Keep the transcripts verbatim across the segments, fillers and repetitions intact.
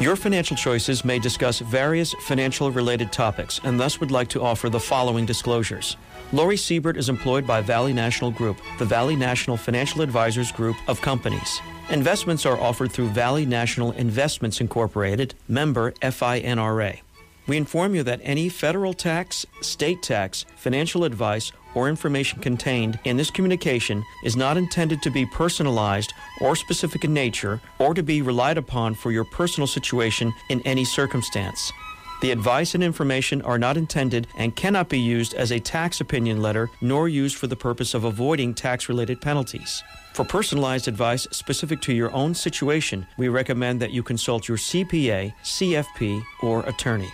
Your Financial Choices may discuss various financial-related topics and thus would like to offer the following disclosures. Lori Siebert is employed by Valley National Group, the Valley National Financial Advisors Group of companies. Investments are offered through Valley National Investments Incorporated, member F I N R A. We inform you that any federal tax, state tax, financial advice, or information contained in this communication is not intended to be personalized or specific in nature or to be relied upon for your personal situation in any circumstance. The advice and information are not intended and cannot be used as a tax opinion letter nor used for the purpose of avoiding tax-related penalties. For personalized advice specific to your own situation, we recommend that you consult your C P A, C F P, or attorney.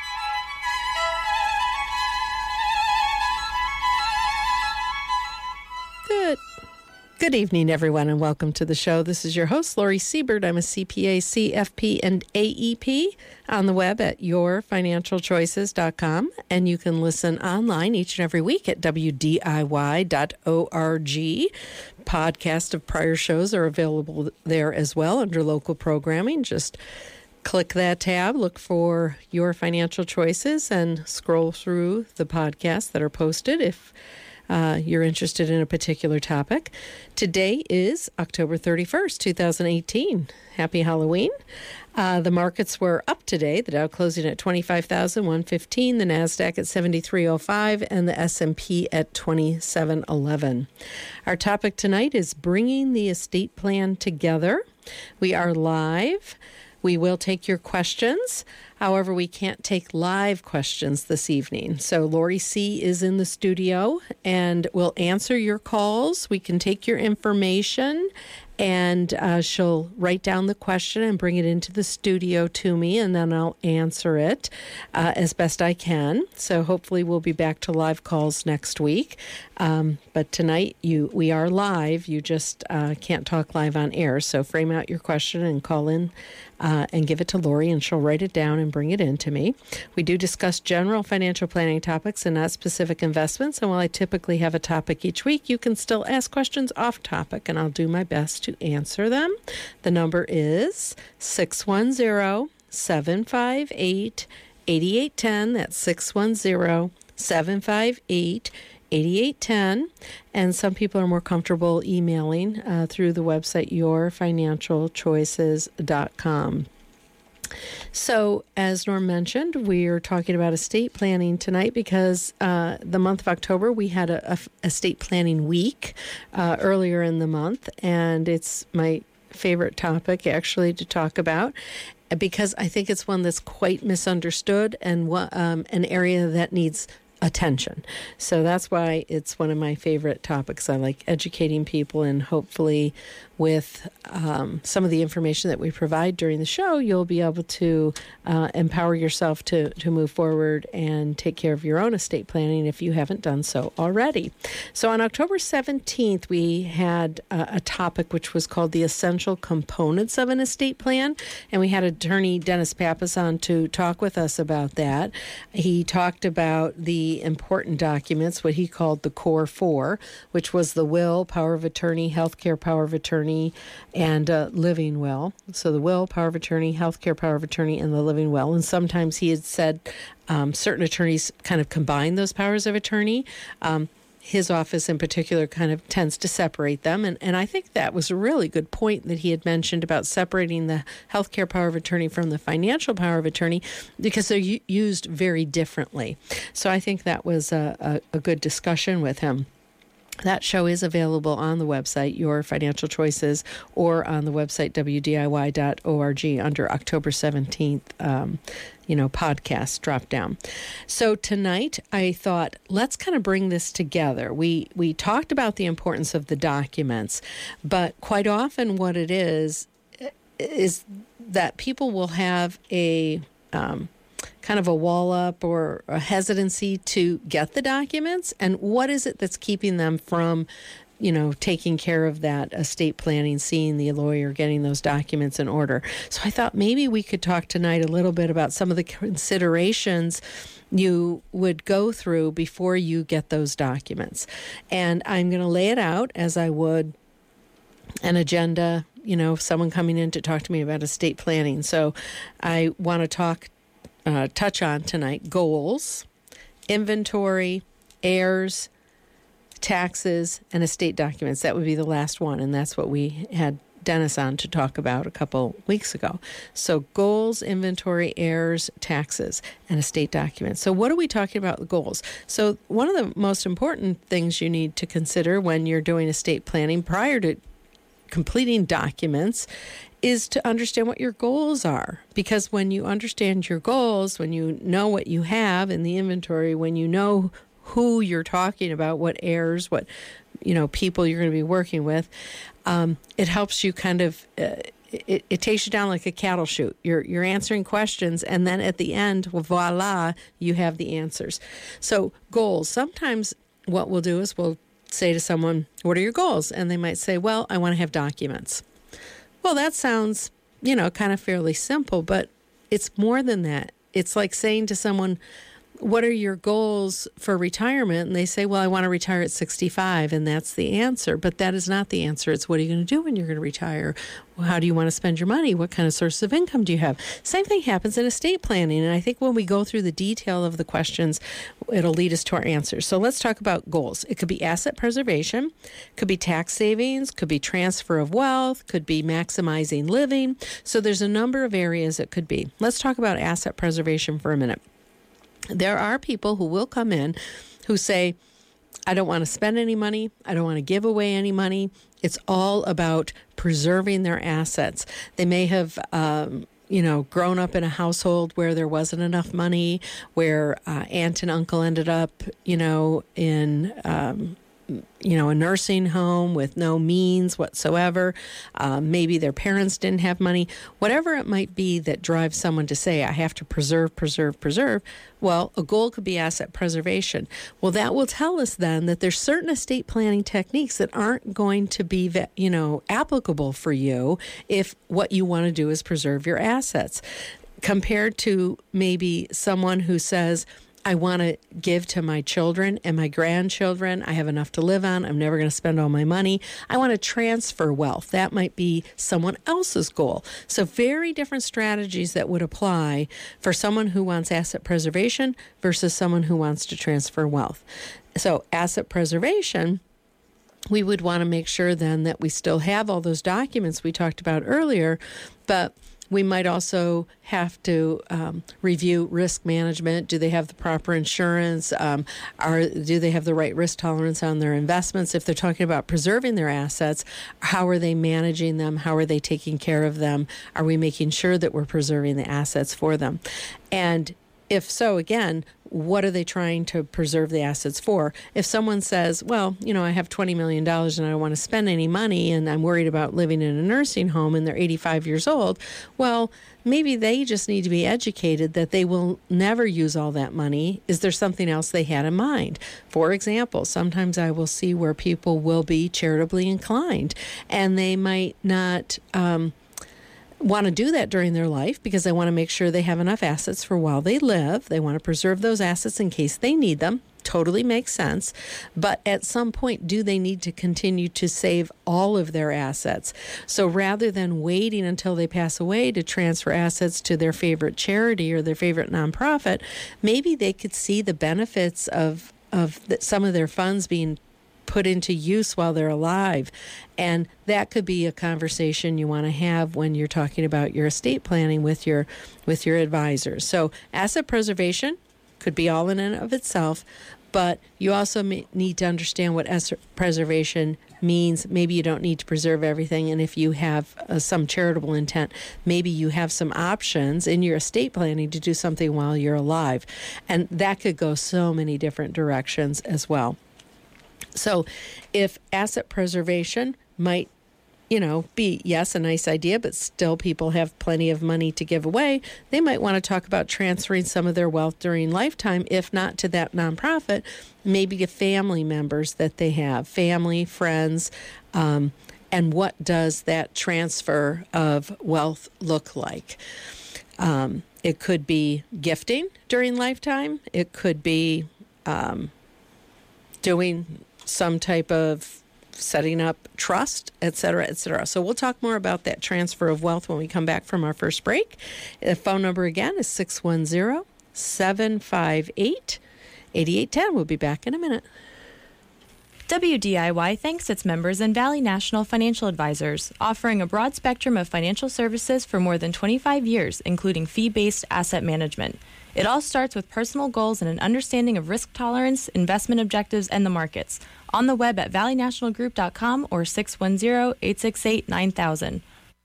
Good evening, everyone, and welcome to the show. This is your host, Lori Siebert. I'm a C P A, C F P, and A E P on the web at your financial choices dot com, and you can listen online each and every week at W D I Y dot org. Podcasts of prior shows are available there as well under local programming. Just click that tab, look for Your Financial Choices, and scroll through the podcasts that are posted if Uh, you're interested in a particular topic. Today is October thirty-first, twenty eighteen. Happy Halloween. Uh, the markets were up today. The Dow closing at twenty-five thousand one hundred fifteen, the NASDAQ at seventy-three oh five, and the S and P at twenty-seven eleven. Our topic tonight is bringing the estate plan together. We are live. We will take your questions. However, we can't take live questions this evening. So Lori C. is in the studio and will answer your calls. We can take your information, and uh, she'll write down the question and bring it into the studio to me, and then I'll answer it uh, as best I can. So hopefully we'll be back to live calls next week. Um, but tonight you we are live. You just uh, can't talk live on air. So frame out your question and call in uh, and give it to Lori, and she'll write it down and bring it in to me. We do discuss general financial planning topics and not specific investments. And while I typically have a topic each week, you can still ask questions off topic, and I'll do my best to answer them. The number is six one zero, seven five eight, eight eight one zero. That's six one zero, seven five eight, eight eight one zero. And some people are more comfortable emailing uh, through the website your financial choices dot com. So, as Norm mentioned, we're talking about estate planning tonight because uh, the month of October, we had a, a estate planning week uh, earlier in the month, and it's my favorite topic, actually, to talk about, because I think it's one that's quite misunderstood and um, an area that needs attention. So that's why it's one of my favorite topics. I like educating people, and hopefully with um, some of the information that we provide during the show, you'll be able to uh, empower yourself to, to move forward and take care of your own estate planning if you haven't done so already. So on October seventeenth, we had a, a topic which was called the essential components of an estate plan, and we had attorney Dennis Pappas on to talk with us about that. He talked about the important documents, what he called the core four, which was the will, power of attorney, healthcare power of attorney, and uh, living will. So the will, power of attorney, healthcare power of attorney, and the living will. And sometimes he had said um, certain attorneys kind of combine those powers of attorney. Um, his office in particular kind of tends to separate them. And, and I think that was a really good point that he had mentioned about separating the healthcare power of attorney from the financial power of attorney, because they're u- used very differently. So I think that was a, a, a good discussion with him. That show is available on the website, Your Financial Choices, or on the website, W D I Y dot org, under October seventeenth, um, you know, podcast drop down. So tonight, I thought, let's kind of bring this together. We, we talked about the importance of the documents, but quite often what it is, is that people will have a... Um, kind of a wall up or a hesitancy to get the documents, and what is it that's keeping them from, you know, taking care of that estate planning, seeing the lawyer, getting those documents in order. So I thought maybe we could talk tonight a little bit about some of the considerations you would go through before you get those documents. And I'm going to lay it out as I would an agenda, you know, someone coming in to talk to me about estate planning. So I want to talk, uh, touch on tonight goals, inventory, heirs, taxes, and estate documents. That would be the last one, and that's what we had Dennis on to talk about a couple weeks ago. So goals, inventory, heirs, taxes, and estate documents. So what are we talking about with goals? So one of the most important things you need to consider when you're doing estate planning prior to completing documents is to understand what your goals are. Because when you understand your goals, when you know what you have in the inventory, when you know who you're talking about, what heirs, what, you know, people you're going to be working with, um, it helps you kind of, uh, it, it takes you down like a cattle chute. You're you're answering questions, and then at the end, well, voila, you have the answers. So goals. Sometimes what we'll do is we'll say to someone, what are your goals? And they might say, well, I want to have documents. Well, that sounds, you know, kind of fairly simple, but it's more than that. It's like saying to someone, what are your goals for retirement? And they say, well, I want to retire at sixty-five, and that's the answer. But that is not the answer. It's what are you going to do when you're going to retire? Well, how do you want to spend your money? What kind of sources of income do you have? Same thing happens in estate planning. And I think when we go through the detail of the questions, it'll lead us to our answers. So let's talk about goals. It could be asset preservation, could be tax savings, could be transfer of wealth, could be maximizing living. So there's a number of areas it could be. Let's talk about asset preservation for a minute. There are people who will come in who say, I don't want to spend any money. I don't want to give away any money. It's all about preserving their assets. They may have, um, you know, grown up in a household where there wasn't enough money, where uh, aunt and uncle ended up, you know, in, um, you know, a nursing home with no means whatsoever. Um, maybe their parents didn't have money. Whatever it might be that drives someone to say, I have to preserve, preserve, preserve. Well, a goal could be asset preservation. Well, that will tell us then that there's certain estate planning techniques that aren't going to be, you know, applicable for you if what you want to do is preserve your assets, compared to maybe someone who says, I want to give to my children and my grandchildren. I have enough to live on. I'm never going to spend all my money. I want to transfer wealth. That might be someone else's goal. So very different strategies that would apply for someone who wants asset preservation versus someone who wants to transfer wealth. So asset preservation, we would want to make sure then that we still have all those documents we talked about earlier, but we might also have to um, review risk management. Do they have the proper insurance? Um, are do they have the right risk tolerance on their investments? If they're talking about preserving their assets, how are they managing them? How are they taking care of them? Are we making sure that we're preserving the assets for them? And if so, again, what are they trying to preserve the assets for? If someone says, well, you know, I have twenty million dollars and I don't want to spend any money and I'm worried about living in a nursing home and they're eighty-five years old, well, maybe they just need to be educated that they will never use all that money. Is there something else they had in mind? For example, sometimes I will see where people will be charitably inclined and they might not um, want to do that during their life because they want to make sure they have enough assets for while they live. They want to preserve those assets in case they need them. Totally makes sense. But at some point, do they need to continue to save all of their assets? So rather than waiting until they pass away to transfer assets to their favorite charity or their favorite nonprofit, maybe they could see the benefits of, of the, some of their funds being put into use while they're alive. And that could be a conversation you want to have when you're talking about your estate planning with your with your advisors. So asset preservation could be all in and of itself, but you also may need to understand what asset preservation means. Maybe you don't need to preserve everything, and if you have uh, some charitable intent, maybe you have some options in your estate planning to do something while you're alive. And that could go so many different directions as well. So if asset preservation might, you know, be, yes, a nice idea, but still people have plenty of money to give away, they might want to talk about transferring some of their wealth during lifetime, if not to that nonprofit, maybe to family members that they have, family, friends, um, and what does that transfer of wealth look like? Um, it could be gifting during lifetime. It could be um, doing some type of setting up trust, et cetera, et cetera. So we'll talk more about that transfer of wealth when we come back from our first break. The phone number again is six one zero, seven five eight, eight eight one zero. We'll be back in a minute. W D I Y thanks its members and Valley National Financial Advisors, offering a broad spectrum of financial services for more than twenty-five years, including fee-based asset management. It all starts with personal goals and an understanding of risk tolerance, investment objectives, and the markets. On the web at valley national group dot com or six one zero, eight six eight, nine thousand.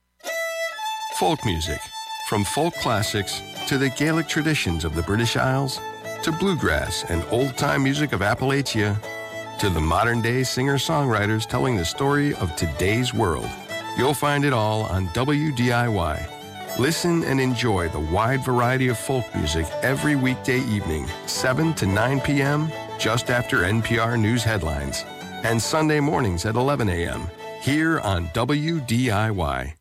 Folk music. From folk classics to the Gaelic traditions of the British Isles, to bluegrass and old-time music of Appalachia, to the modern-day singer-songwriters telling the story of today's world. You'll find it all on W D I Y. Listen and enjoy the wide variety of folk music every weekday evening, seven to nine p.m., just after N P R News headlines, and Sunday mornings at eleven a.m., here on W D I Y.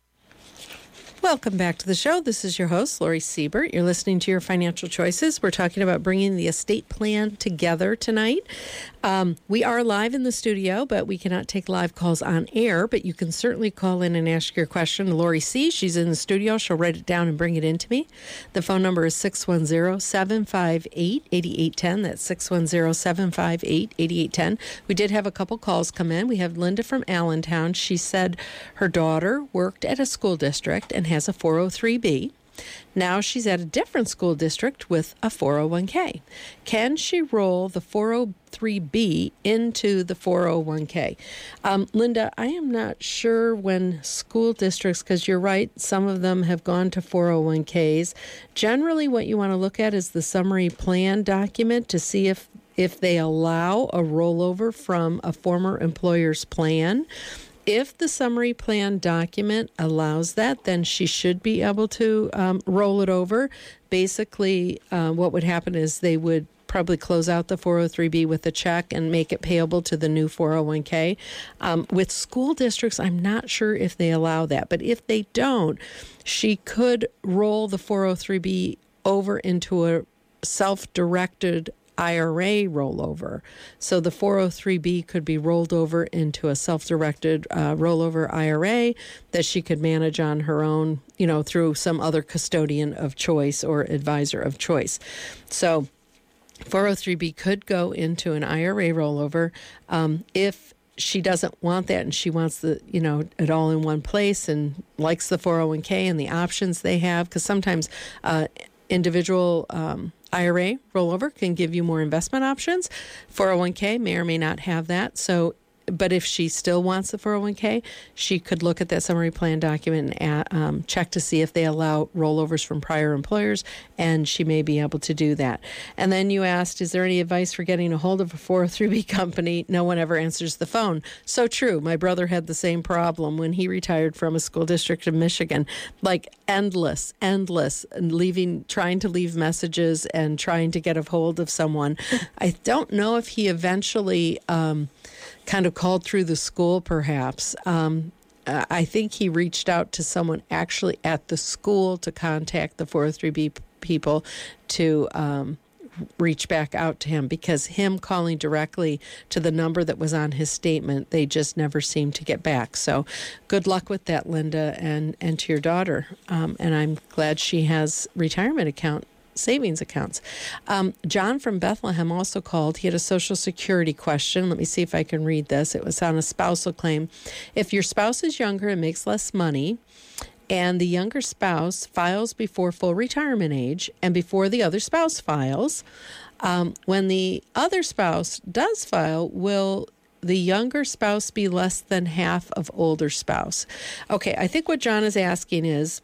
Welcome back to the show. This is your host, Lori Siebert. You're listening to Your Financial Choices. We're talking about bringing the estate plan together tonight. Um, we are live in the studio, but we cannot take live calls on air. But you can certainly call in and ask your question to Lori C. She's in the studio. She'll write it down and bring it in to me. The phone number is six one zero, seven five eight, eight eight one zero. That's six one zero, seven five eight, eight eight one zero. We did have a couple calls come in. We have Linda from Allentown. She said her daughter worked at a school district and has a four oh three b. Now she's at a different school district with a four oh one k. Can she roll the four oh three b into the four oh one k? Um, Linda, I am not sure when school districts, because you're right, some of them have gone to four oh one k's. Generally, what you want to look at is the summary plan document to see if if they allow a rollover from a former employer's plan. If the summary plan document allows that, then she should be able to um, roll it over. Basically, uh, what would happen is they would probably close out the four oh three b with a check and make it payable to the new four oh one k. Um, with school districts, I'm not sure if they allow that. But if they don't, she could roll the four oh three b over into a self-directed I R A rollover. So the four oh three b could be rolled over into a self-directed uh, rollover I R A that she could manage on her own, you know, through some other custodian of choice or advisor of choice. So four oh three b could go into an I R A rollover. Um, if she doesn't want that and she wants the, you know, it all in one place and likes the four oh one k and the options they have, because sometimes uh, individual um, I R A rollover can give you more investment options. four oh one k may or may not have that. So, but if she still wants the four oh one k, she could look at that summary plan document and um, check to see if they allow rollovers from prior employers, and she may be able to do that. And then you asked, is there any advice for getting a hold of a four oh three b company? No one ever answers the phone. So true. My brother had the same problem when he retired from a school district in Michigan. Like endless, endless, and leaving, trying to leave messages and trying to get a hold of someone. I don't know if he eventually Um, kind of called through the school, perhaps. Um, uh, I think he reached out to someone actually at the school to contact the four oh three b people to um, reach back out to him, because him calling directly to the number that was on his statement, they just never seemed to get back. So good luck with that, Linda, and, and to your daughter. Um, and I'm glad she has retirement account savings accounts. Um, John from Bethlehem also called. He had a Social Security question. Let me see if I can read this. It was on a spousal claim. If your spouse is younger and makes less money, and the younger spouse files before full retirement age and before the other spouse files, um, when the other spouse does file, will the younger spouse be less than half of older spouse? Okay, I think what John is asking is,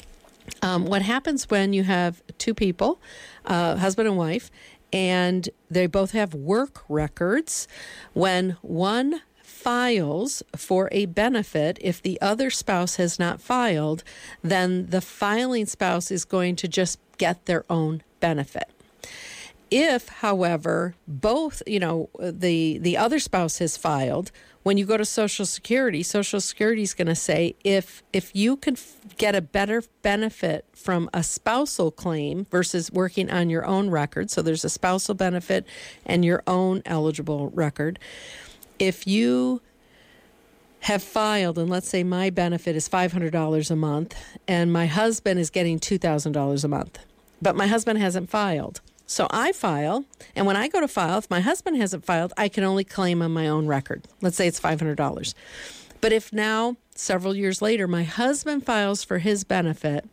Um, what happens when you have two people, uh, husband and wife, and they both have work records? When one files for a benefit, if the other spouse has not filed, then the filing spouse is going to just get their own benefit. If, however, both, you know, the, the other spouse has filed, when you go to Social Security, Social Security is going to say, if if you could f- get a better benefit from a spousal claim versus working on your own record, so there's a spousal benefit and your own eligible record, if you have filed, and let's say my benefit is five hundred dollars a month, and my husband is getting two thousand dollars a month, but my husband hasn't filed. So I file, and when I go to file, if my husband hasn't filed, I can only claim on my own record. Let's say it's five hundred dollars. But if now, several years later, my husband files for his benefit,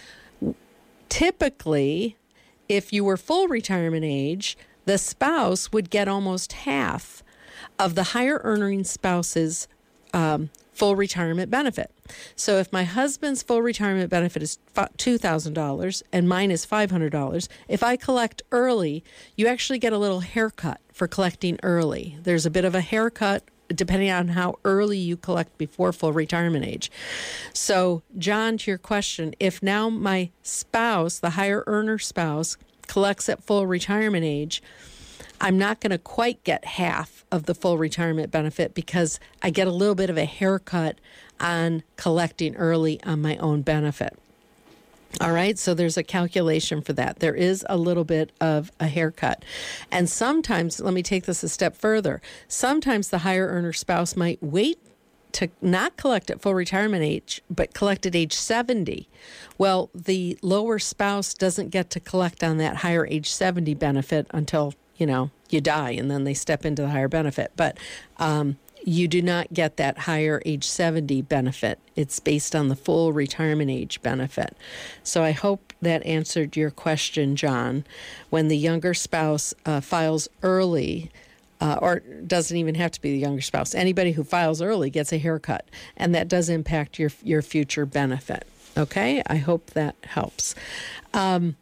typically, if you were full retirement age, the spouse would get almost half of the higher earning spouse's um, full retirement benefit. So if my husband's full retirement benefit is two thousand dollars and mine is five hundred dollars, if I collect early, you actually get a little haircut for collecting early. There's a bit of a haircut depending on how early you collect before full retirement age. So, John, to your question, if now my spouse, the higher earner spouse, collects at full retirement age, I'm not going to quite get half of the full retirement benefit because I get a little bit of a haircut on collecting early on my own benefit. All right, so there's a calculation for that. There is a little bit of a haircut. And sometimes, let me take this a step further, sometimes the higher earner spouse might wait to not collect at full retirement age, but collect at age seventy. Well, the lower spouse doesn't get to collect on that higher age seventy benefit until, you know, you die, and then they step into the higher benefit. But um, you do not get that higher age seventy benefit. It's based on the full retirement age benefit. So I hope that answered your question, John. When the younger spouse uh, files early, uh, or doesn't even have to be the younger spouse, anybody who files early gets a haircut, and that does impact your your future benefit. Okay? I hope that helps. Um,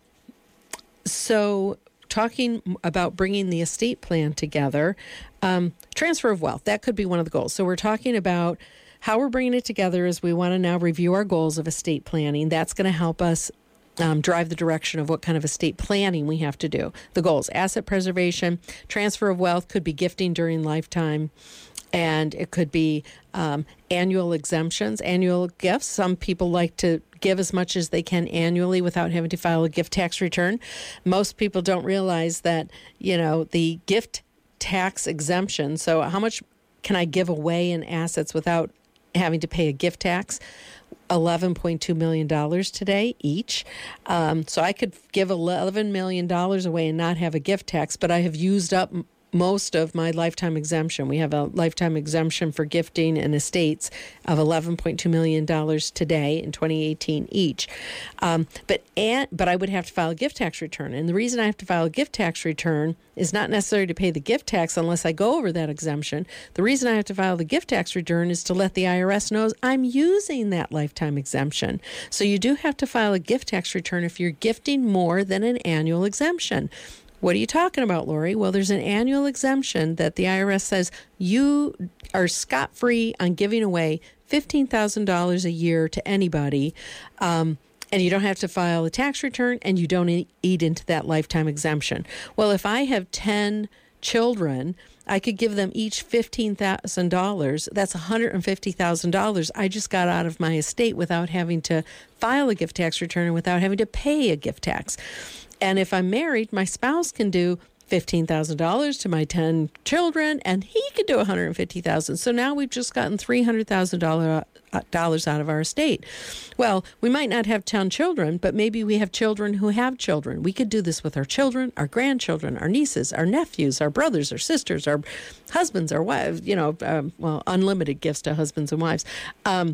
so talking about bringing the estate plan together, um, transfer of wealth, that could be one of the goals. So we're talking about how we're bringing it together as we want to now review our goals of estate planning. That's going to help us um, drive the direction of what kind of estate planning we have to do. The goals, asset preservation, transfer of wealth, could be gifting during lifetime, and it could be um, annual exemptions, annual gifts. Some people like to give as much as they can annually without having to file a gift tax return. Most people don't realize that, you know, the gift tax exemption, so how much can I give away in assets without having to pay a gift tax? eleven point two million dollars today each. Um, so I could give eleven million dollars away and not have a gift tax, but I have used up most of my lifetime exemption. We have a lifetime exemption for gifting and estates of eleven point two million dollars today in twenty eighteen each. Um, but and, but I would have to file a gift tax return. And the reason I have to file a gift tax return is not necessarily to pay the gift tax unless I go over that exemption. The reason I have to file the gift tax return is to let the I R S know I'm using that lifetime exemption. So you do have to file a gift tax return if you're gifting more than an annual exemption. What are you talking about, Lori? Well, there's an annual exemption that the I R S says you are scot-free on giving away fifteen thousand dollars a year to anybody, um, and you don't have to file a tax return, and you don't e- eat into that lifetime exemption. Well, if I have ten children, I could give them each fifteen thousand dollars. That's one hundred fifty thousand dollars I just got out of my estate without having to file a gift tax return and without having to pay a gift tax. And if I'm married, my spouse can do fifteen thousand dollars to my ten children, and he could do one hundred fifty thousand dollars. So now we've just gotten three hundred thousand dollars out of our estate. Well, we might not have ten children, but maybe we have children who have children. We could do this with our children, our grandchildren, our nieces, our nephews, our brothers, our sisters, our husbands, our wives, you know, um, well, unlimited gifts to husbands and wives. Um,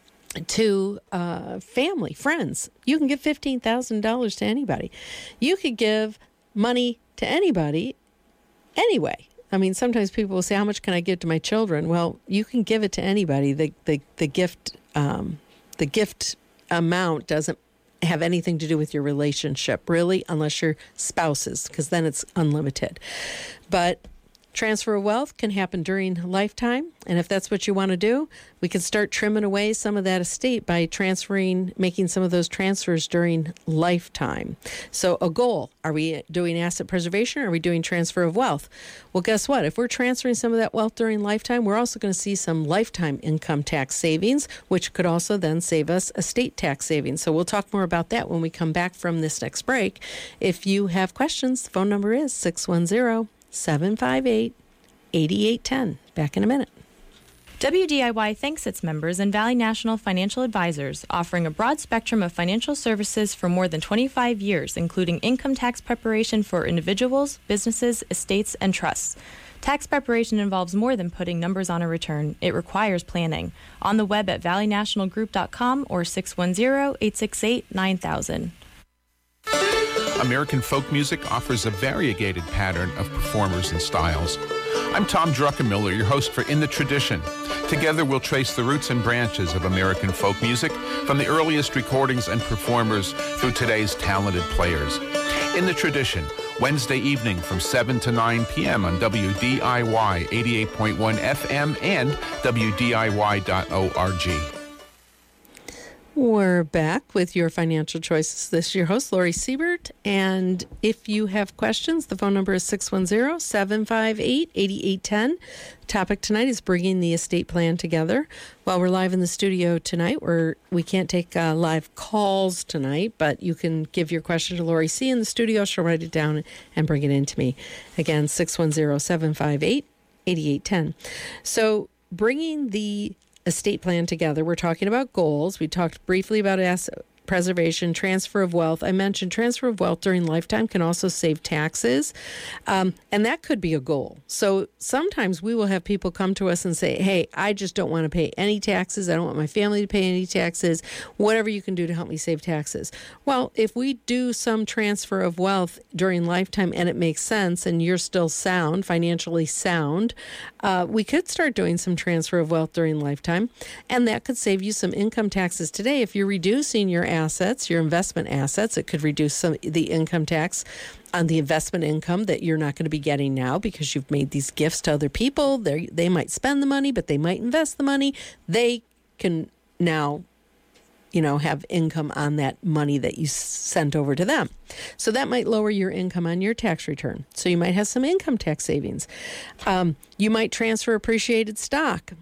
to uh, family, friends. You can give fifteen thousand dollars to anybody. You could give money to anybody anyway. I mean, sometimes people will say, how much can I give to my children? Well, you can give it to anybody. The the, the gift um, the gift amount doesn't have anything to do with your relationship, really, unless you're spouses, because then it's unlimited. But transfer of wealth can happen during lifetime, and if that's what you want to do, we can start trimming away some of that estate by transferring, making some of those transfers during lifetime. So a goal, are we doing asset preservation or are we doing transfer of wealth? Well, guess what? If we're transferring some of that wealth during lifetime, we're also going to see some lifetime income tax savings, which could also then save us estate tax savings. So we'll talk more about that when we come back from this next break. If you have questions, the phone number is six one zero, seven five eight, eight eight one zero. Back in a minute. W D I Y thanks its members and Valley National Financial Advisors, offering a broad spectrum of financial services for more than twenty-five years, including income tax preparation for individuals, businesses, estates, and trusts. Tax preparation involves more than putting numbers on a return. It requires planning. On the web at valley national group dot com or six one zero, eight six eight, nine thousand. American folk music offers a variegated pattern of performers and styles. I'm Tom Druckenmiller, your host for In the Tradition. Together we'll trace the roots and branches of American folk music from the earliest recordings and performers through today's talented players. In the Tradition, Wednesday evening from seven to nine p.m. on W D I Y eighty-eight point one F M and W D I Y dot org. We're back with your financial choices. This is your host, Lori Siebert. And if you have questions, the phone number is six one zero, seven five eight, eight eight one zero. Topic tonight is bringing the estate plan together. While we're live in the studio tonight, we're, we can't take uh, live calls tonight, but you can give your question to Lori C. in the studio. She'll write it down and bring it in to me. Again, six one zero, seven five eight, eight eight one zero. So bringing the estate plan together. We're talking about goals. We talked briefly about asset preservation, transfer of wealth. I mentioned transfer of wealth during lifetime can also save taxes, um, and that could be a goal. So sometimes we will have people come to us and say, hey, I just don't want to pay any taxes. I don't want my family to pay any taxes. Whatever you can do to help me save taxes. Well, if we do some transfer of wealth during lifetime and it makes sense and you're still sound, financially sound, uh, we could start doing some transfer of wealth during lifetime, and that could save you some income taxes today. If you're reducing your assets, your investment assets, it could reduce some the income tax on the investment income that you're not going to be getting now because you've made these gifts to other people. They they might spend the money, but they might invest the money. They can now, you know, have income on that money that you sent over to them. So that might lower your income on your tax return. So you might have some income tax savings. Um, you might transfer appreciated stock.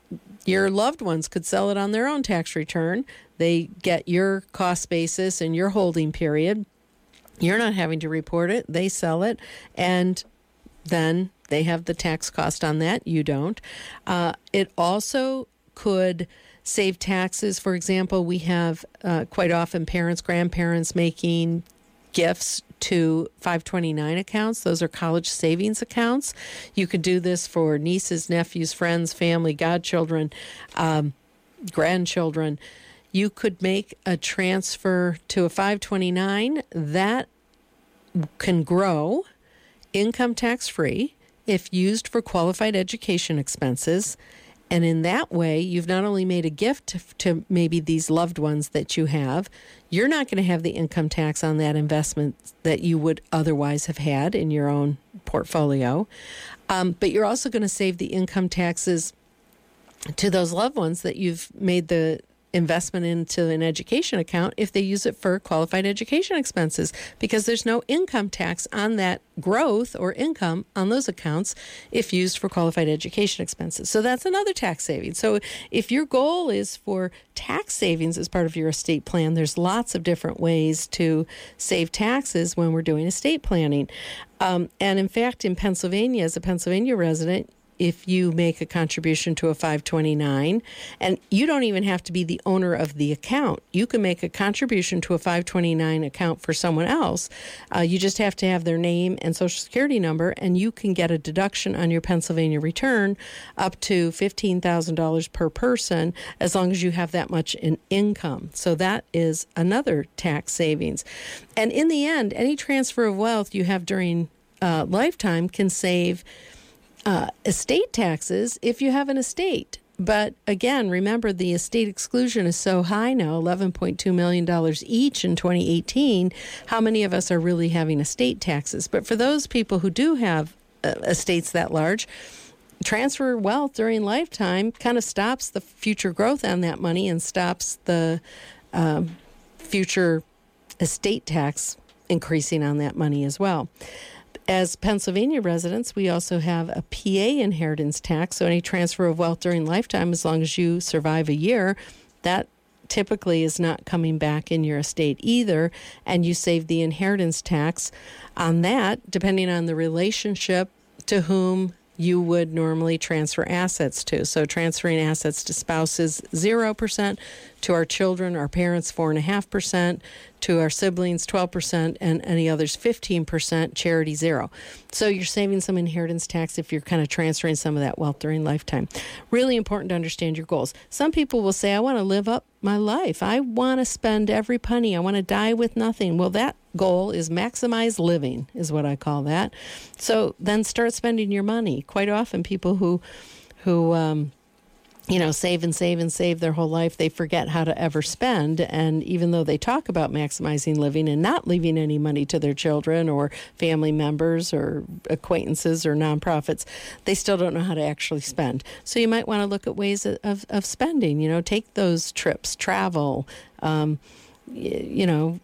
Your loved ones could sell it on their own tax return. They get your cost basis and your holding period. You're not having to report it. They sell it, and then they have the tax cost on that. You don't. Uh, it also could save taxes. For example, we have uh, quite often parents, grandparents making gifts to five twenty-nine accounts. Those are college savings accounts. You could do this for nieces, nephews, friends, family, godchildren, um, grandchildren. You could make a transfer to a five twenty-nine that can grow income tax free if used for qualified education expenses. And in that way, you've not only made a gift to, to maybe these loved ones that you have, you're not going to have the income tax on that investment that you would otherwise have had in your own portfolio. Um, but you're also going to save the income taxes to those loved ones that you've made the investment into an education account if they use it for qualified education expenses, because there's no income tax on that growth or income on those accounts if used for qualified education expenses. So that's another tax saving. So if your goal is for tax savings as part of your estate plan, there's lots of different ways to save taxes when we're doing estate planning. Um, and in fact, in Pennsylvania, as a Pennsylvania resident, if you make a contribution to a five twenty-nine, and you don't even have to be the owner of the account. You can make a contribution to a five twenty-nine account for someone else. Uh, you just have to have their name and social security number, and you can get a deduction on your Pennsylvania return up to fifteen thousand dollars per person as long as you have that much in income. So that is another tax savings. And in the end, any transfer of wealth you have during uh, lifetime can save Uh, estate taxes if you have an estate. But again, remember the estate exclusion is so high now, eleven point two million dollars each in twenty eighteen. How many of us are really having estate taxes? But for those people who do have uh, estates that large, transfer wealth during lifetime kind of stops the future growth on that money and stops the um, future estate tax increasing on that money as well. As Pennsylvania residents, we also have a P A inheritance tax. So any transfer of wealth during lifetime, as long as you survive a year, that typically is not coming back in your estate either. And you save the inheritance tax on that, depending on the relationship to whom you would normally transfer assets to. So transferring assets to spouses, zero percent, to our children, our parents, four point five percent, to our siblings, twelve percent, and any others, fifteen percent, charity, zero. So you're saving some inheritance tax if you're kind of transferring some of that wealth during lifetime. Really important to understand your goals. Some people will say, I want to live up my life. I want to spend every penny. I want to die with nothing. Well, that goal is maximize living, is what I call that. So then start spending your money. Quite often people who, who, um, you know, save and save and save their whole life, they forget how to ever spend. And even though they talk about maximizing living and not leaving any money to their children or family members or acquaintances or nonprofits, they still don't know how to actually spend. So you might want to look at ways of, of, of spending, you know, take those trips, travel, um, y- you know,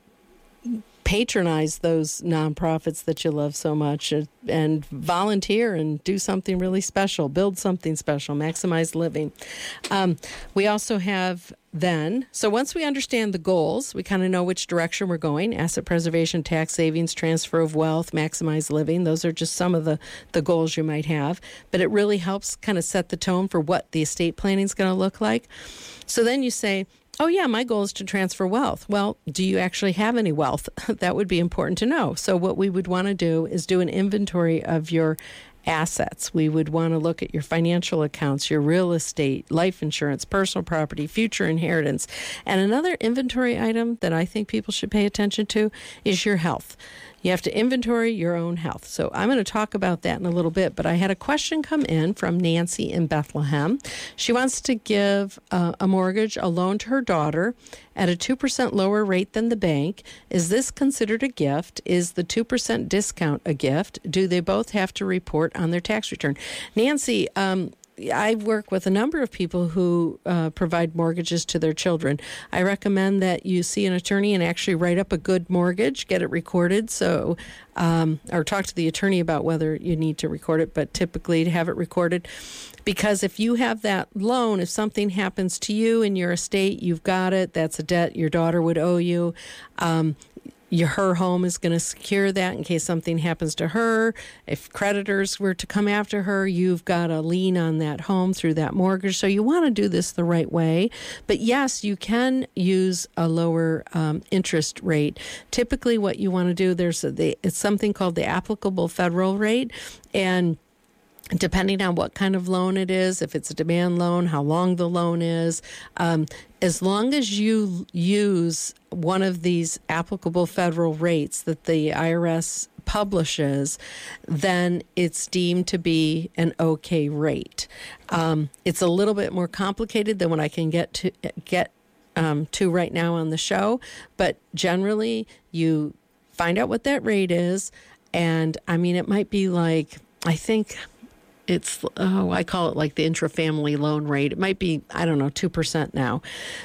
patronize those nonprofits that you love so much, and volunteer and do something really special, build something special, maximize living. Um, we also have then, so once we understand the goals, we kind of know which direction we're going: asset preservation, tax savings, transfer of wealth, maximize living. Those are just some of the, the goals you might have, but it really helps kind of set the tone for what the estate planning is going to look like. So then you say, oh, yeah, my goal is to transfer wealth. Well, do you actually have any wealth? That would be important to know. So what we would want to do is do an inventory of your assets. We would want to look at your financial accounts, your real estate, life insurance, personal property, future inheritance. And another inventory item that I think people should pay attention to is your health. You have to inventory your own health. So I'm going to talk about that in a little bit, but I had a question come in from Nancy in Bethlehem. She wants to give uh, a mortgage, a loan to her daughter at a two percent lower rate than the bank. Is this considered a gift? Is the two percent discount a gift? Do they both have to report on their tax return? Nancy, um, I work with a number of people who uh, provide mortgages to their children. I recommend that you see an attorney and actually write up a good mortgage, get it recorded, so um, or talk to the attorney about whether you need to record it, but typically to have it recorded. Because if you have that loan, if something happens to you in your estate, you've got it. That's a debt your daughter would owe you. Um, Your, her home is going to secure that in case something happens to her. If creditors were to come after her, you've got a lien on that home through that mortgage. So you want to do this the right way. But yes, you can use a lower um, interest rate. Typically what you want to do, there's a, the, it's something called the applicable federal rate. And depending on what kind of loan it is, if it's a demand loan, how long the loan is, um, as long as you use one of these applicable federal rates that the I R S publishes, then it's deemed to be an okay rate. Um, it's a little bit more complicated than what I can get to get um, to right now on the show, but generally you find out what that rate is, and I mean it might be like, I think it's, oh, I call it like the intra-family loan rate. It might be, I don't know, two percent now.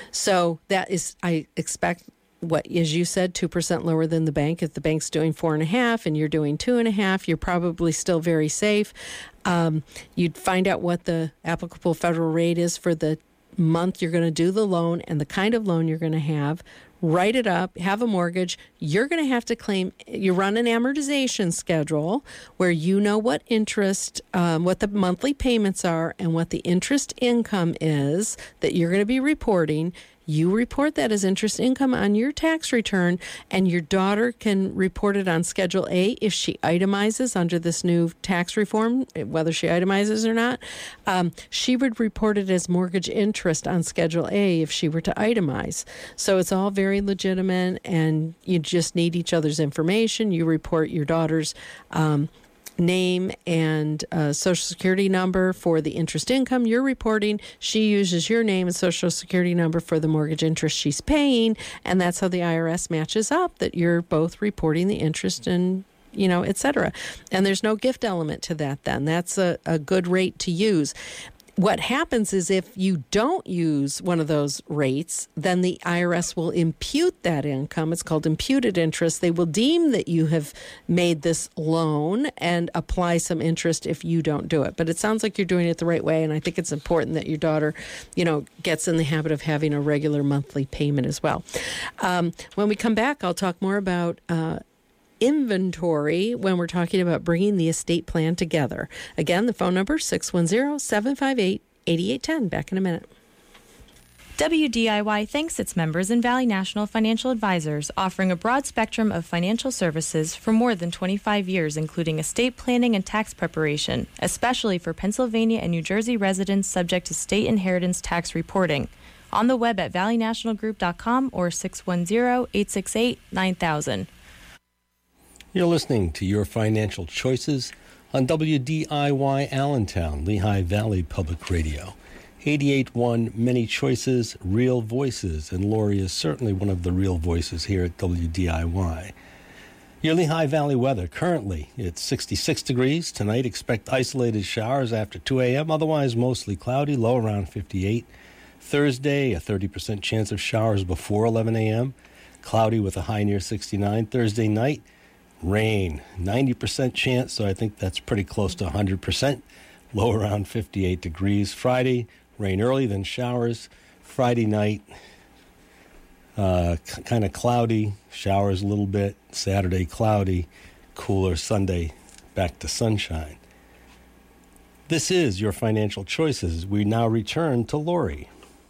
So that is, I expect, what, as you said, two percent lower than the bank. If the bank's doing four and a half and you're doing two and a half, you're probably still very safe. Um, you'd find out what the applicable federal rate is for the month you're going to do the loan and the kind of loan you're going to have. Write it up, have a mortgage. You're going to have to claim, you run an amortization schedule where you know what interest, um, what the monthly payments are and what the interest income is that you're going to be reporting. You report that as interest income on your tax return, and your daughter can report it on Schedule A if she itemizes under this new tax reform, whether she itemizes or not. Um, she would report it as mortgage interest on Schedule A if she were to itemize. So it's all very legitimate, and you just need each other's information. You report your daughter's um, name and uh, social security number for the interest income you're reporting. She uses your name and social security number for the mortgage interest she's paying, and that's how the I R S matches up that you're both reporting the interest and, you know, et cetera. And there's no gift element to that then. That's a, a good rate to use. What happens is if you don't use one of those rates, then the I R S will impute that income. It's called imputed interest. They will deem that you have made this loan and apply some interest if you don't do it. But it sounds like you're doing it the right way, and I think it's important that your daughter, you know, gets in the habit of having a regular monthly payment as well. Um, when we come back, I'll talk more about uh, inventory when we're talking about bringing the estate plan together. Again, the phone number six one zero, seven five eight, eight eight one zero. Back in a minute. W D I Y thanks its members in Valley National Financial Advisors, offering a broad spectrum of financial services for more than twenty-five years, including estate planning and tax preparation, especially for Pennsylvania and New Jersey residents subject to state inheritance tax reporting. On the web at valley national group dot com or six one zero, eight six eight, nine thousand. You're listening to Your Financial Choices on W D I Y Allentown, Lehigh Valley Public Radio. eighty-eight point one, many choices, real voices, and Lori is certainly one of the real voices here at W D I Y. Your Lehigh Valley weather, currently it's sixty-six degrees. Tonight expect isolated showers after two a.m., otherwise mostly cloudy, low around fifty-eight. Thursday, a thirty percent chance of showers before eleven a.m., cloudy with a high near sixty-nine. Thursday night, rain, ninety percent chance, so I think that's pretty close to one hundred percent, low around fifty-eight degrees. Friday, rain early, then showers. Friday night, uh, c- kind of cloudy, showers a little bit. Saturday, cloudy, cooler. Sunday, back to sunshine. This is Your Financial Choices. We now return to Lori.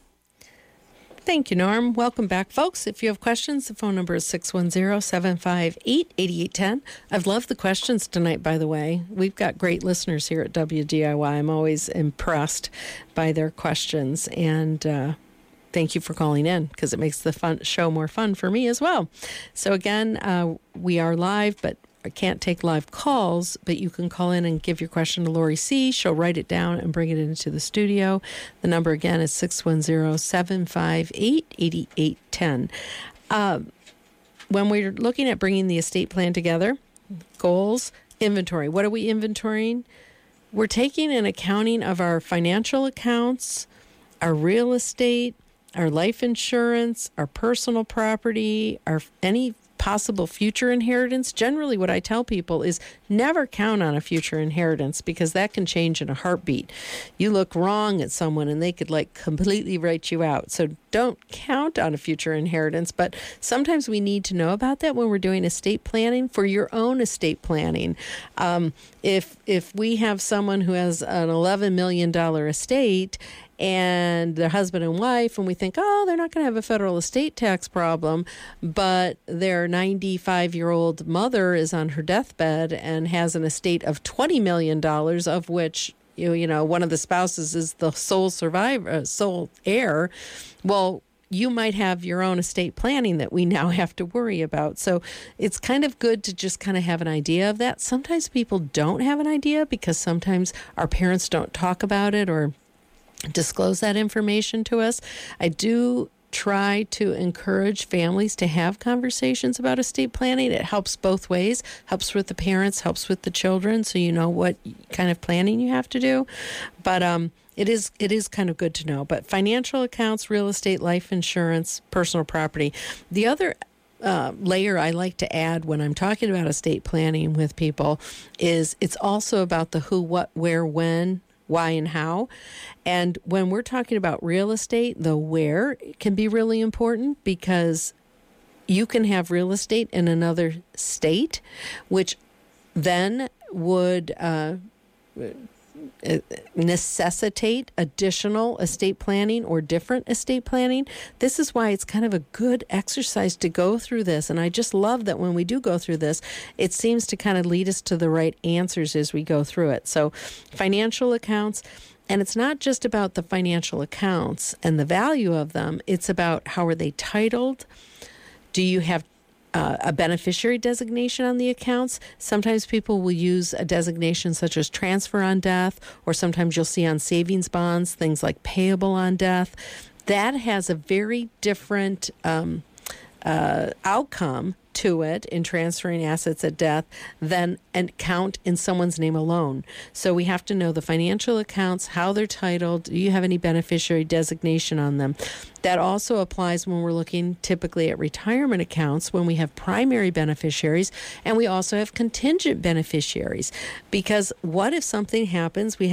Thank you, Norm. Welcome back, folks. If you have questions, the phone number is six one zero, seven five eight, eight eight one zero. I've loved the questions tonight, by the way. We've got great listeners here at W D I Y. I'm always impressed by their questions, and uh, thank you for calling in because it makes the fun show more fun for me as well. So again, uh, we are live, but I can't take live calls, but you can call in and give your question to Lori C. She'll write it down and bring it into the studio. The number again is six one zero, seven five eight, eight eight one zero. Uh, when we're looking at bringing the estate plan together, goals, inventory. What are we inventorying? We're taking an accounting of our financial accounts, our real estate, our life insurance, our personal property, our any possible future inheritance. Generally, what I tell people is never count on a future inheritance because that can change in a heartbeat. You look wrong at someone and they could like completely write you out. So don't count on a future inheritance, but sometimes we need to know about that when we're doing estate planning for your own estate planning. Um, if if we have someone who has an eleven million dollars estate and their husband and wife, and we think, oh, they're not going to have a federal estate tax problem, but their ninety-five-year-old mother is on her deathbed and has an estate of twenty million dollars, of which you you know one of the spouses is the sole survivor, uh, sole heir. Well, you might have your own estate planning that we now have to worry about. So it's kind of good to just kind of have an idea of that. Sometimes people don't have an idea because sometimes our parents don't talk about it or disclose that information to us. I do try to encourage families to have conversations about estate planning. It helps both ways, helps with the parents, helps with the children, so you know what kind of planning you have to do. But um, it is it is kind of good to know. But financial accounts, real estate, life insurance, personal property. The other Uh, layer I like to add when I'm talking about estate planning with people is it's also about the who, what, where, when, why, and how. And when we're talking about real estate, the where can be really important because you can have real estate in another state, which then would uh, necessitate additional estate planning or different estate planning. This is why it's kind of a good exercise to go through this. And I just love that when we do go through this, it seems to kind of lead us to the right answers as we go through it. So financial accounts, and it's not just about the financial accounts and the value of them. It's about how are they titled? Do you have Uh, a beneficiary designation on the accounts? Sometimes people will use a designation such as transfer on death, or sometimes you'll see on savings bonds things like payable on death. That has a very different um, uh, outcome to it in transferring assets at death than an account in someone's name alone. So we have to know the financial accounts, how they're titled. Do you have any beneficiary designation on them? That also applies when we're looking typically at retirement accounts, when we have primary beneficiaries, and we also have contingent beneficiaries. Because what if something happens? We have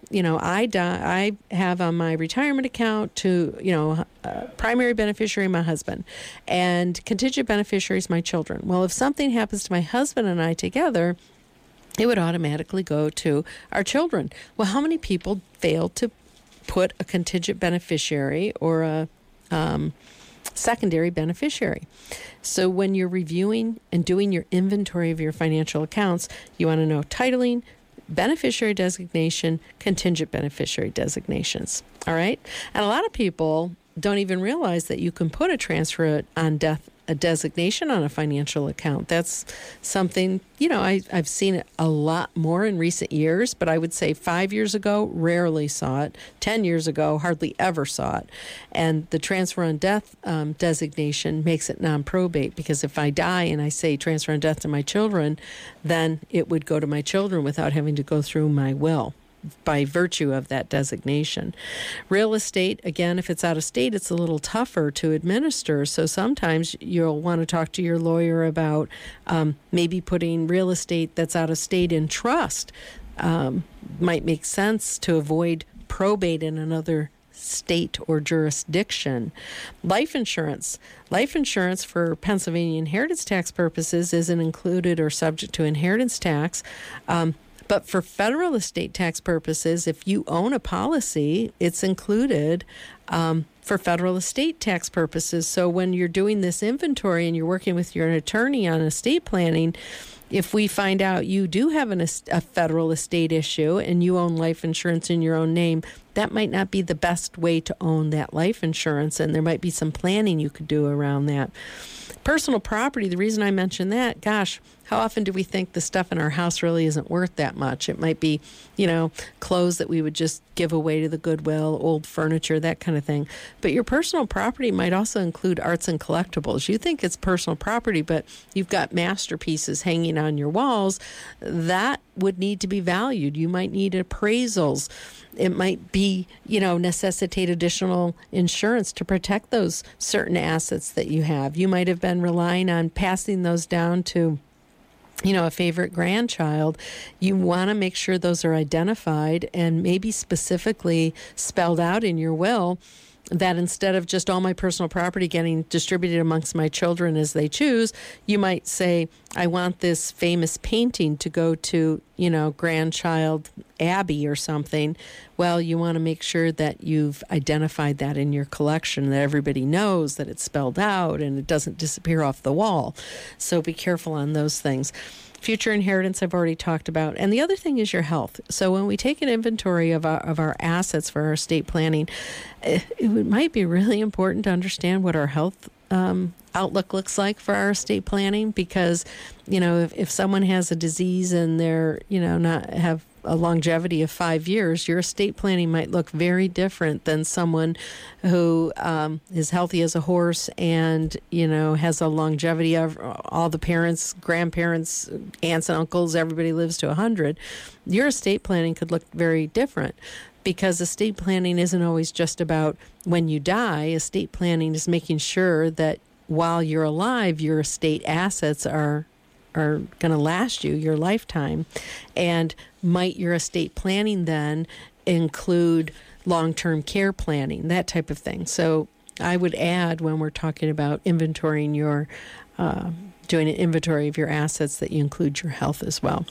you know, I die, I have on my retirement account to, you know, uh, primary beneficiary, my husband, and contingent beneficiaries, my children. Well, if something happens to my husband and I together, it would automatically go to our children. Well, how many people fail to put a contingent beneficiary or a um, secondary beneficiary? So when you're reviewing and doing your inventory of your financial accounts, you want to know titling, beneficiary designation, contingent beneficiary designations. All right? And a lot of people don't even realize that you can put a transfer on death a designation on a financial account. That's something, you know, I, I've seen it a lot more in recent years, but I would say five years ago, rarely saw it. Ten years ago, hardly ever saw it. And the transfer on death um, designation makes it non-probate, because if I die and I say transfer on death to my children, then it would go to my children without having to go through my will, by virtue of that designation. Real estate, again, if it's out of state, it's a little tougher to administer. So sometimes you'll want to talk to your lawyer about um, maybe putting real estate that's out of state in trust. Um, might make sense to avoid probate in another state or jurisdiction. Life insurance. Life insurance for Pennsylvania inheritance tax purposes isn't included or subject to inheritance tax. Um, But for federal estate tax purposes, if you own a policy, it's included um, for federal estate tax purposes. So when you're doing this inventory and you're working with your attorney on estate planning, if we find out you do have an, a federal estate issue and you own life insurance in your own name, that might not be the best way to own that life insurance, and there might be some planning you could do around that. Personal property, the reason I mention that, gosh, how often do we think the stuff in our house really isn't worth that much? It might be, you know, clothes that we would just give away to the Goodwill, old furniture, that kind of thing. But your personal property might also include arts and collectibles. You think it's personal property, but you've got masterpieces hanging on your walls. That would need to be valued. You might need appraisals. It might be, you know, necessitate additional insurance to protect those certain assets that you have. You might have been relying on passing those down to, you know, a favorite grandchild. You want to make sure those are identified and maybe specifically spelled out in your will, that instead of just all my personal property getting distributed amongst my children as they choose, you might say, I want this famous painting to go to, you know, grandchild Abby or something. Well, you want to make sure that you've identified that in your collection, that everybody knows that it's spelled out and it doesn't disappear off the wall. So be careful on those things. Future inheritance, I've already talked about. And the other thing is your health. So when we take an inventory of our, of our assets for our estate planning, it, it might be really important to understand what our health um, outlook looks like for our estate planning, because, you know, if, if someone has a disease and they're, you know, not have a longevity of five years, your estate planning might look very different than someone who um, is healthy as a horse and, you know, has a longevity of all the parents, grandparents, aunts and uncles, everybody lives to one hundred. Your estate planning could look very different, because estate planning isn't always just about when you die. Estate planning is making sure that while you're alive, your estate assets are are going to last you your lifetime. And might your estate planning then include long-term care planning, that type of thing? So I would add, when we're talking about inventorying your, uh, doing an inventory of your assets, that you include your health as well.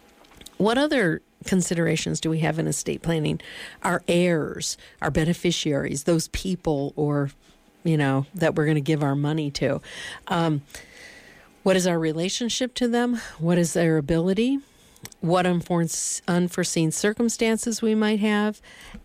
What other considerations do we have in estate planning? Our heirs, our beneficiaries, those people, or, you know, that we're going to give our money to. Um, What is our relationship to them? What is their ability? What unforeseen circumstances we might have?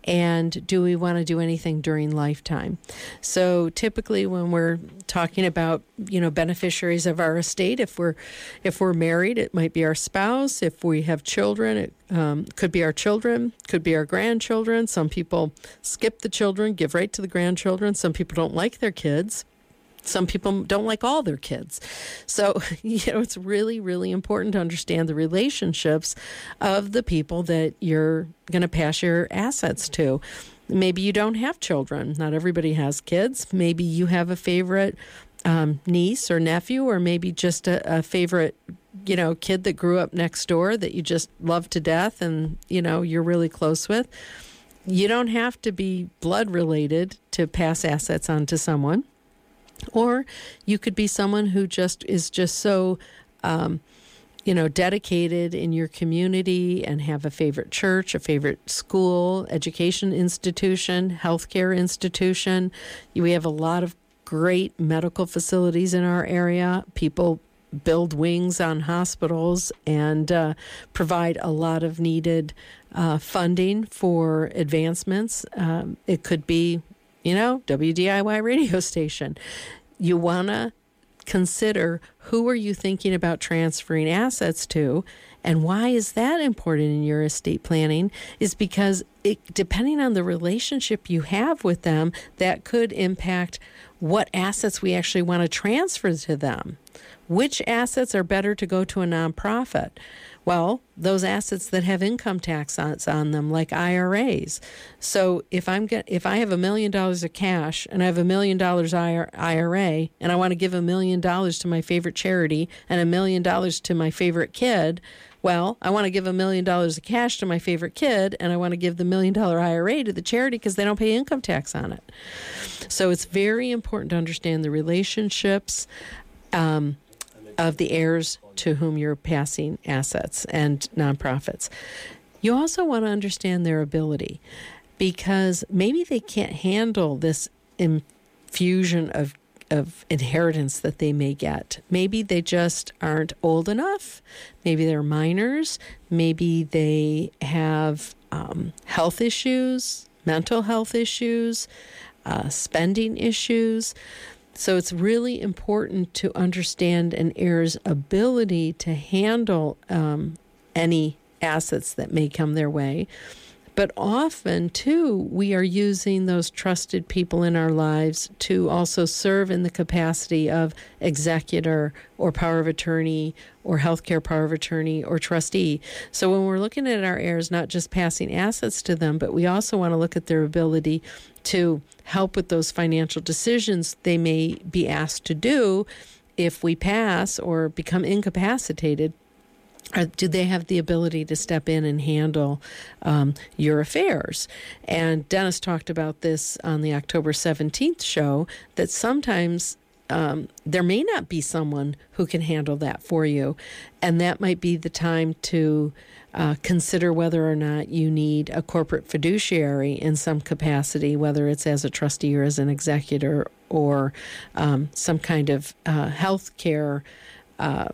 And do we want to do anything during lifetime? So typically when we're talking about, you know, beneficiaries of our estate, if we're if we're married, it might be our spouse. If we have children, it um, could be our children, could be our grandchildren. Some people skip the children, give right to the grandchildren. Some people don't like their kids. Some people don't like all their kids. So, you know, it's really, really important to understand the relationships of the people that you're going to pass your assets to. Maybe you don't have children. Not everybody has kids. Maybe you have a favorite um, niece or nephew, or maybe just a, a favorite you know, kid that grew up next door that you just love to death and, you know, you're really close with. You don't have to be blood related to pass assets on to someone. Or you could be someone who just is just so, um, you know, dedicated in your community and have a favorite church, a favorite school, education institution, healthcare institution. We have a lot of great medical facilities in our area. People build wings on hospitals and uh, provide a lot of needed uh, funding for advancements. Um, it could be, you know, W D I Y radio station. You want to consider who are you thinking about transferring assets to, and why is that important in your estate planning is because it, depending on the relationship you have with them, that could impact what assets we actually want to transfer to them. Which assets are better to go to a nonprofit? Well, those assets that have income tax on, on them, like I R As. So if I'm get, if I have a million dollars of cash and I have a million dollars I R A and I want to give a million dollars to my favorite charity and a million dollars to my favorite kid, well, I want to give a million dollars of cash to my favorite kid and I want to give the million dollar I R A to the charity because they don't pay income tax on it. So it's very important to understand the relationships um, of the heirs to whom you're passing assets and nonprofits. You also want to understand their ability because maybe they can't handle this infusion of of inheritance that they may get. Maybe they just aren't old enough. Maybe they're minors. Maybe they have um, health issues, mental health issues, uh, spending issues. So it's really important to understand an heir's ability to handle um, any assets that may come their way. But often, too, we are using those trusted people in our lives to also serve in the capacity of executor or power of attorney or healthcare power of attorney or trustee. So when we're looking at our heirs, not just passing assets to them, but we also want to look at their ability to help with those financial decisions they may be asked to do if we pass or become incapacitated. Or do they have the ability to step in and handle um, your affairs? And Dennis talked about this on the October seventeenth show, that sometimes um, there may not be someone who can handle that for you. And that might be the time to uh, consider whether or not you need a corporate fiduciary in some capacity, whether it's as a trustee or as an executor or um, some kind of uh, health care. Uh,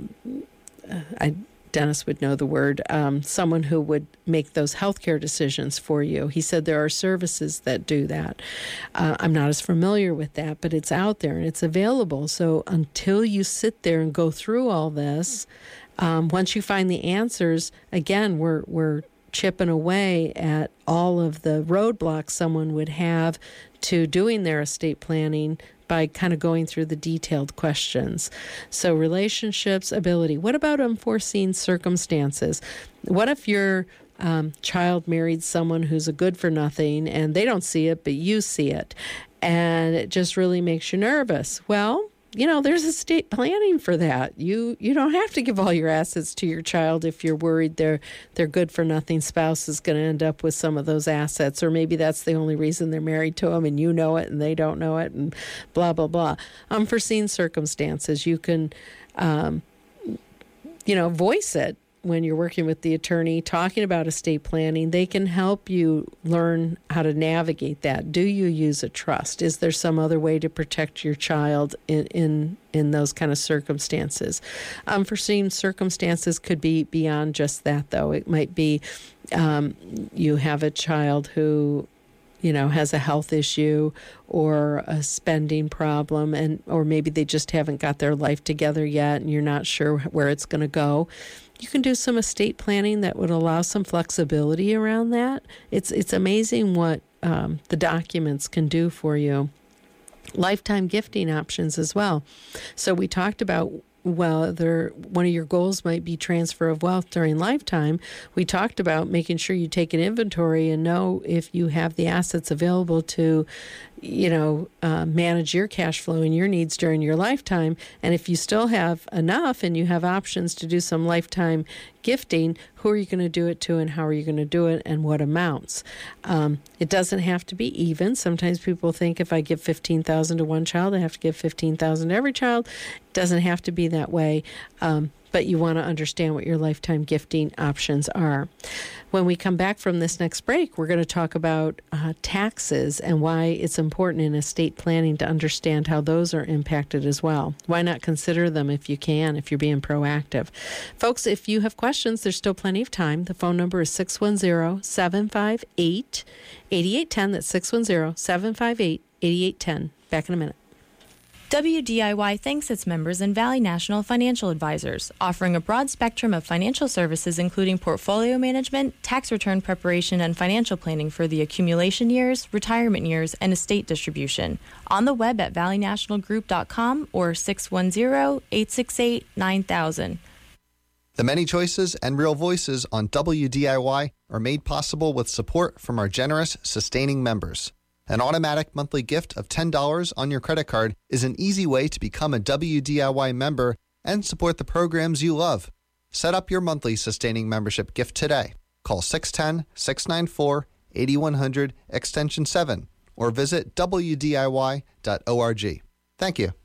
I Dennis would know the word, um, someone who would make those healthcare decisions for you. He said there are services that do that. Uh, I'm not as familiar with that, but it's out there and it's available. So until you sit there and go through all this, um, once you find the answers, again, we're we're chipping away at all of the roadblocks someone would have to doing their estate planning by kind of going through the detailed questions. So relationships, ability. What about unforeseen circumstances? What if your um, child married someone who's a good for nothing and they don't see it, but you see it, and it just really makes you nervous? Well, you know, there's estate planning for that. You you don't have to give all your assets to your child if you're worried their their good for nothing spouse is going to end up with some of those assets, or maybe that's the only reason they're married to them and you know it and they don't know it, and blah blah blah. Unforeseen circumstances, you can, um, you know, voice it when you're working with the attorney talking about estate planning. They can help you learn how to navigate that. Do you use a trust? Is there some other way to protect your child in in, in those kind of circumstances? Unforeseen circumstances could be beyond just that, though. It might be um, you have a child who, you know, has a health issue or a spending problem, and or maybe they just haven't got their life together yet and you're not sure where it's going to go. You can do some estate planning that would allow some flexibility around that. It's it's amazing what um, the documents can do for you. Lifetime gifting options as well. So we talked about whether one of your goals might be transfer of wealth during lifetime. We talked about making sure you take an inventory and know if you have the assets available to, you know, uh, manage your cash flow and your needs during your lifetime. And if you still have enough and you have options to do some lifetime gifting, who are you going to do it to and how are you going to do it and what amounts? Um, it doesn't have to be even. Sometimes people think if I give fifteen thousand dollars to one child, I have to give fifteen thousand dollars to every child. It doesn't have to be that way. Um, but you want to understand what your lifetime gifting options are. When we come back from this next break, we're going to talk about uh, taxes and why it's important in estate planning to understand how those are impacted as well. Why not consider them if you can, if you're being proactive? Folks, if you have questions, there's still plenty of time. The phone number is six one zero, seven five eight, eight eight one zero. That's six one zero, seven five eight, eight eight one zero. Back in a minute. W D I Y thanks its members and Valley National Financial Advisors, offering a broad spectrum of financial services including portfolio management, tax return preparation, and financial planning for the accumulation years, retirement years, and estate distribution. On the web at valley national group dot com or six one zero, eight six eight, nine thousand. The many choices and real voices on W D I Y are made possible with support from our generous, sustaining members. An automatic monthly gift of ten dollars on your credit card is an easy way to become a W D I Y member and support the programs you love. Set up your monthly sustaining membership gift today. Call six one zero, six nine four, eight one zero zero, extension seven, or visit w d i y dot org. Thank you.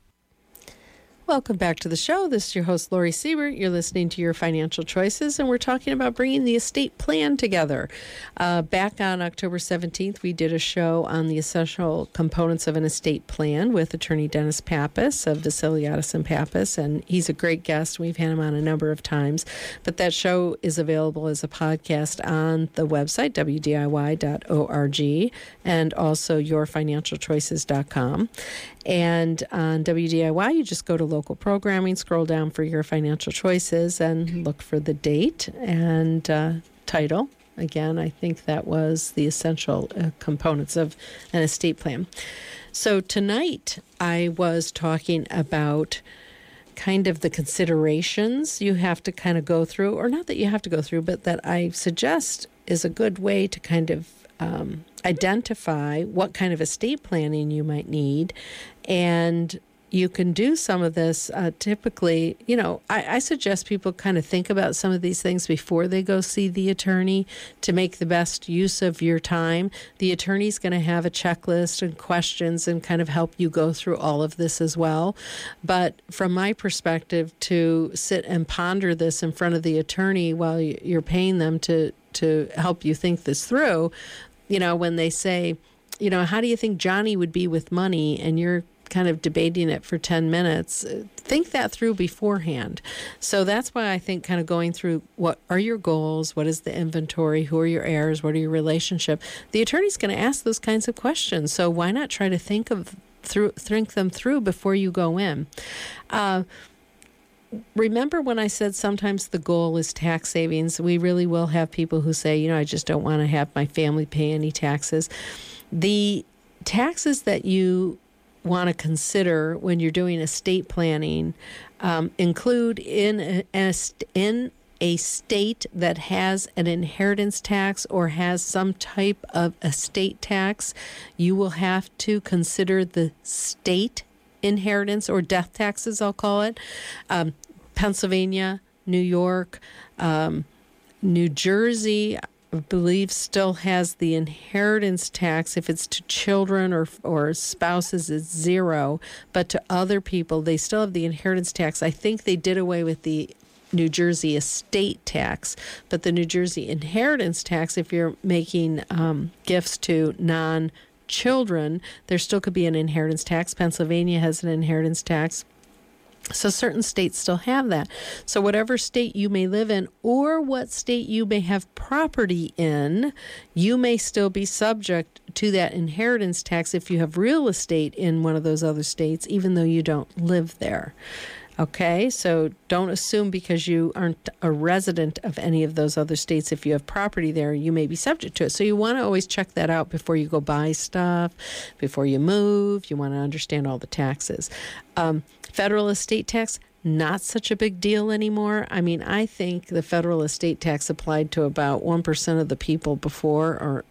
Welcome back to the show. This is your host, Lori Siebert. You're listening to Your Financial Choices, and we're talking about bringing the estate plan together. Uh, back on October seventeenth, we did a show on the essential components of an estate plan with attorney Dennis Pappas of Vasiliadis and Pappas, and he's a great guest. We've had him on a number of times, but that show is available as a podcast on the website, w d i y dot org, and also your financial choices dot com. And on W D I Y, you just go to local programming, scroll down for Your Financial Choices, and look for the date and uh, title. Again, I think that was the essential uh, components of an estate plan. So tonight, I was talking about kind of the considerations you have to kind of go through, or not that you have to go through, but that I suggest is a good way to kind of um, identify what kind of estate planning you might need. And you can do some of this uh, typically, you know, I, I suggest people kind of think about some of these things before they go see the attorney to make the best use of your time. The attorney's going to have a checklist and questions and kind of help you go through all of this as well. But from my perspective, to sit and ponder this in front of the attorney while you're paying them to, to help you think this through, you know, when they say, you know, how do you think Johnny would be with money? And you're kind of debating it for ten minutes. Think that through beforehand. So that's why I think kind of going through what are your goals, what is the inventory, who are your heirs, what are your relationship. The attorney's going to ask those kinds of questions. So why not try to think of through think them through before you go in. Uh, Remember when I said sometimes the goal is tax savings? We really will have people who say, you know, I just don't want to have my family pay any taxes. The taxes that you want to consider when you're doing estate planning um, include in a, in a state that has an inheritance tax or has some type of estate tax, you will have to consider the state inheritance or death taxes, I'll call it. Um, Pennsylvania, New York, um, New Jersey, I believe still has the inheritance tax. If it's to children or or spouses, it's zero. But to other people, they still have the inheritance tax. I think they did away with the New Jersey estate tax, but the New Jersey inheritance tax, if you're making um, gifts to non children, there still could be an inheritance tax. Pennsylvania has an inheritance tax. So certain states still have that. So whatever state you may live in or what state you may have property in, you may still be subject to that inheritance tax if you have real estate in one of those other states, even though you don't live there. Okay, so don't assume because you aren't a resident of any of those other states, if you have property there, you may be subject to it. So you want to always check that out before you go buy stuff, before you move. You want to understand all the taxes. Um, federal estate tax, not such a big deal anymore. I mean, I think the federal estate tax applied to about one percent of the people before, or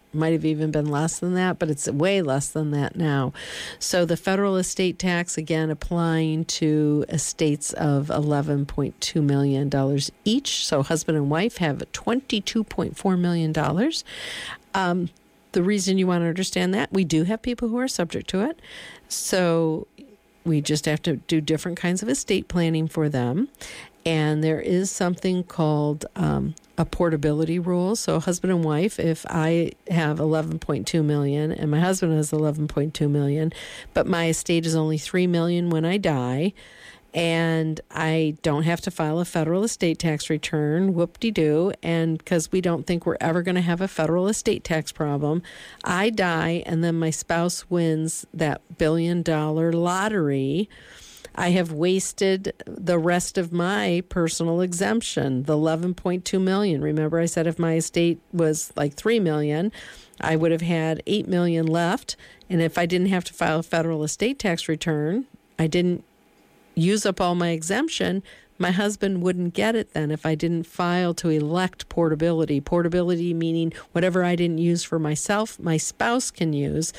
might have even been less than that, but it's way less than that now. So the federal estate tax, again, applying to estates of eleven point two million dollars each. So husband and wife have twenty-two point four million dollars. Um, the reason you want to understand that, we do have people who are subject to it. So we just have to do different kinds of estate planning for them. And there is something called um, a portability rule. So husband and wife, if I have eleven point two million dollars and my husband has eleven point two million dollars, but my estate is only three million dollars when I die, and I don't have to file a federal estate tax return, whoop-de-doo, and because we don't think we're ever going to have a federal estate tax problem, I die, and then my spouse wins that billion-dollar lottery. I have wasted the rest of my personal exemption, the eleven point two million dollars. Remember, I said if my estate was like three million dollars, I would have had eight million dollars left. And if I didn't have to file a federal estate tax return, I didn't use up all my exemption, my husband wouldn't get it then if I didn't file to elect portability. Portability meaning whatever I didn't use for myself, my spouse can use.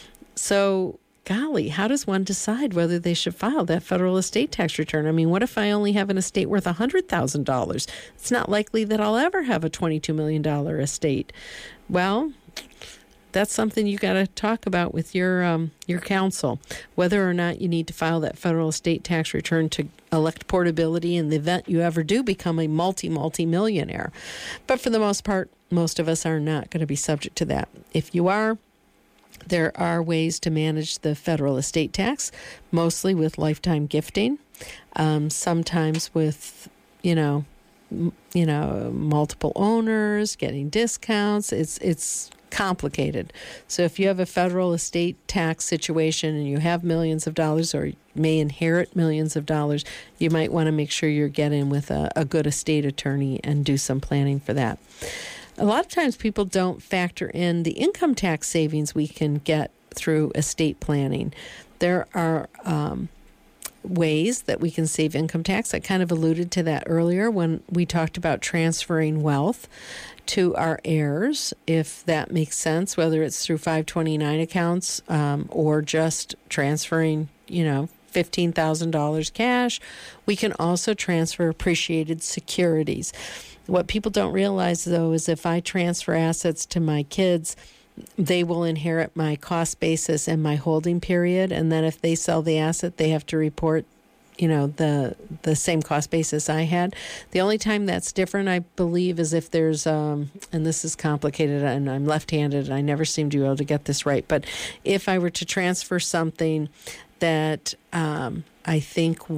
So golly, how does one decide whether they should file that federal estate tax return? I mean, what if I only have an estate worth one hundred thousand dollars? It's not likely that I'll ever have a twenty-two million dollars estate. Well, that's something you got to talk about with your um, your counsel, whether or not you need to file that federal estate tax return to elect portability in the event you ever do become a multi, multi-millionaire. But for the most part, most of us are not going to be subject to that. If you are, there are ways to manage the federal estate tax, mostly with lifetime gifting, um, sometimes with, you know, m- you know, multiple owners, getting discounts. It's it's complicated. So if you have a federal estate tax situation and you have millions of dollars or may inherit millions of dollars, you might want to make sure you're getting with a, a good estate attorney and do some planning for that. A lot of times people don't factor in the income tax savings we can get through estate planning. There are um, ways that we can save income tax. I kind of alluded to that earlier when we talked about transferring wealth to our heirs, if that makes sense, whether it's through five twenty-nine accounts um, or just transferring, you know, fifteen thousand dollars cash. We can also transfer appreciated securities. What people don't realize, though, is if I transfer assets to my kids, they will inherit my cost basis and my holding period. And then if they sell the asset, they have to report, you know, the the same cost basis I had. The only time that's different, I believe, is if there's, um, and this is complicated, and I'm left-handed, and I never seem to be able to get this right. But if I were to transfer something that um, I think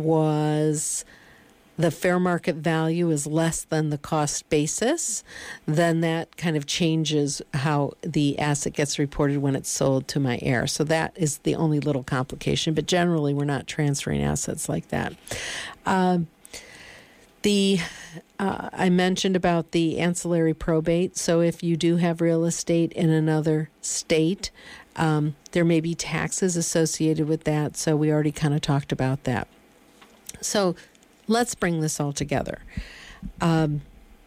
was the fair market value is less than the cost basis, then that kind of changes how the asset gets reported when it's sold to my heir. So that is the only little complication. But generally, we're not transferring assets like that. Um, the uh, I mentioned about the ancillary probate. So if you do have real estate in another state, um, there may be taxes associated with that. So we already kind of talked about that. So let's bring this all together. Um,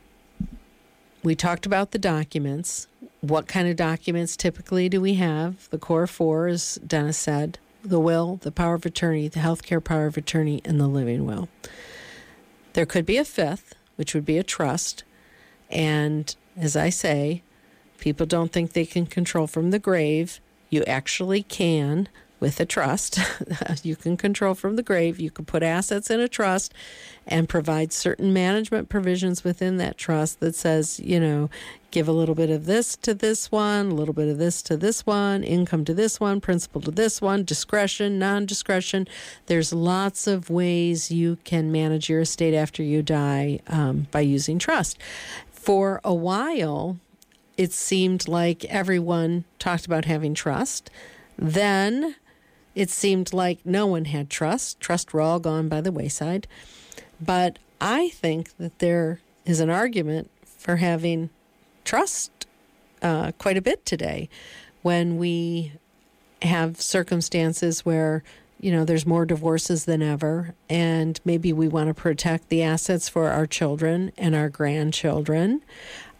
we talked about the documents. What kind of documents typically do we have? The core four, as Dennis said, the will, the power of attorney, the healthcare power of attorney, and the living will. There could be a fifth, which would be a trust. And as I say, people don't think they can control from the grave. You actually can. With a trust, you can control from the grave. You can put assets in a trust and provide certain management provisions within that trust that says, you know, give a little bit of this to this one, a little bit of this to this one, income to this one, principal to this one, discretion, non-discretion. There's lots of ways you can manage your estate after you die um, by using trust. For a while, it seemed like everyone talked about having trust. Then it seemed like no one had trust. Trust were all gone by the wayside. But I think that there is an argument for having trust uh, quite a bit today when we have circumstances where, you know, there's more divorces than ever, and maybe we want to protect the assets for our children and our grandchildren.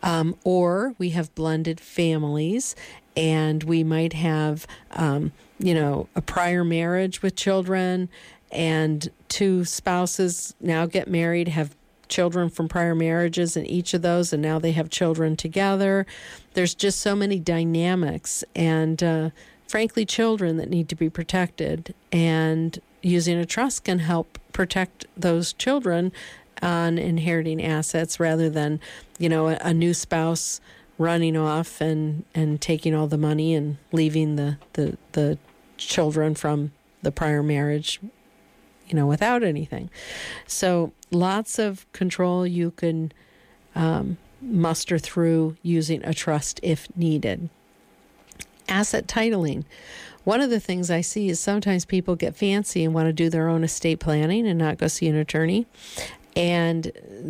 Um, or we have blended families, and we might have, um, you know, a prior marriage with children, and two spouses now get married, have children from prior marriages in each of those, and now they have children together. There's just so many dynamics, and uh, frankly, children that need to be protected. And using a trust can help protect those children on inheriting assets rather than, you know, a, a new spouse running off and, and taking all the money and leaving the, the, the children from the prior marriage, you know, without anything. So lots of control you can um, muster through using a trust if needed. Asset titling. One of the things I see is sometimes people get fancy and want to do their own estate planning and not go see an attorney. And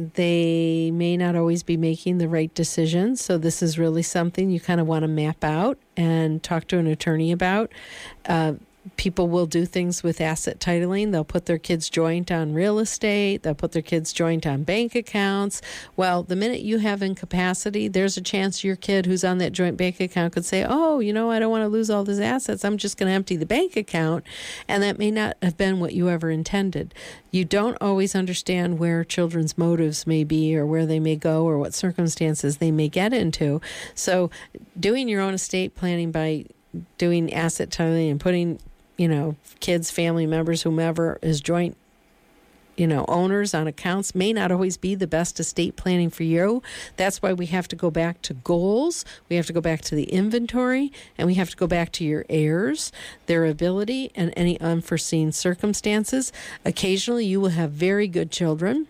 they may not always be making the right decisions. So this is really something you kind of want to map out and talk to an attorney about. Uh, People will do things with asset titling. They'll put their kids joint on real estate. They'll put their kids joint on bank accounts. Well, the minute you have incapacity, there's a chance your kid who's on that joint bank account could say, oh, you know, I don't want to lose all these assets. I'm just going to empty the bank account. And that may not have been what you ever intended. You don't always understand where children's motives may be or where they may go or what circumstances they may get into. So doing your own estate planning by doing asset titling and putting, you know, kids, family members, whomever is joint, you know, owners on accounts may not always be the best estate planning for you. That's why we have to go back to goals. We have to go back to the inventory, and we have to go back to your heirs, their ability, and any unforeseen circumstances. Occasionally, you will have very good children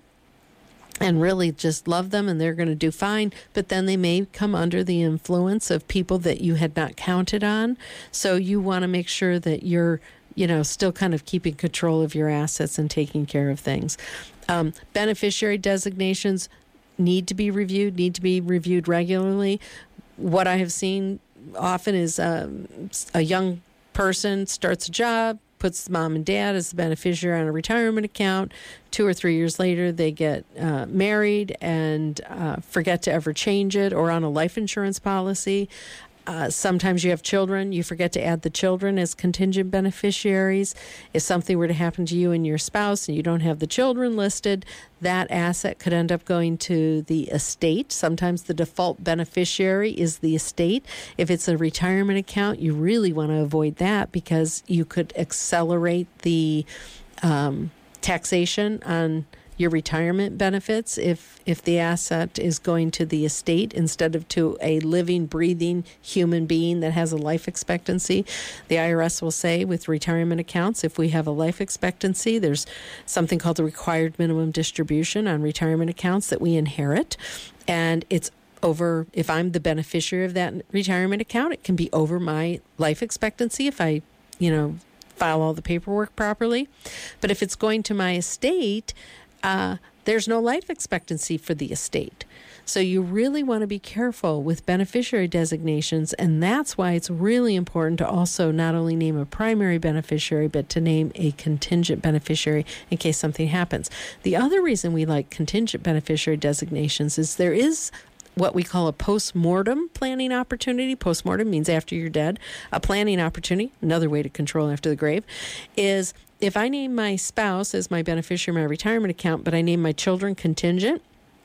and really just love them, and they're going to do fine, but then they may come under the influence of people that you had not counted on. So you want to make sure that you're, you know, still kind of keeping control of your assets and taking care of things. Um, beneficiary designations need to be reviewed, need to be reviewed regularly. What I have seen often is um, a young person starts a job, puts mom and dad as the beneficiary on a retirement account. Two or three years later, they get uh, married and uh, forget to ever change it, or on a life insurance policy. Uh, sometimes you have children. You forget to add the children as contingent beneficiaries. If something were to happen to you and your spouse and you don't have the children listed, that asset could end up going to the estate. Sometimes the default beneficiary is the estate. If it's a retirement account, you really want to avoid that because you could accelerate the um, taxation on your retirement benefits if if the asset is going to the estate instead of to a living, breathing human being that has a life expectancy. The I R S will say with retirement accounts, if we have a life expectancy, there's something called the required minimum distribution on retirement accounts that we inherit. And it's over, if I'm the beneficiary of that retirement account, it can be over my life expectancy if I, you know, file all the paperwork properly. But if it's going to my estate, Uh, there's no life expectancy for the estate. So you really want to be careful with beneficiary designations, and that's why it's really important to also not only name a primary beneficiary, but to name a contingent beneficiary in case something happens. The other reason we like contingent beneficiary designations is there is what we call a post-mortem planning opportunity. Post-mortem means after you're dead. A planning opportunity, another way to control after the grave, is if I name my spouse as my beneficiary in my retirement account, but I name my children contingent,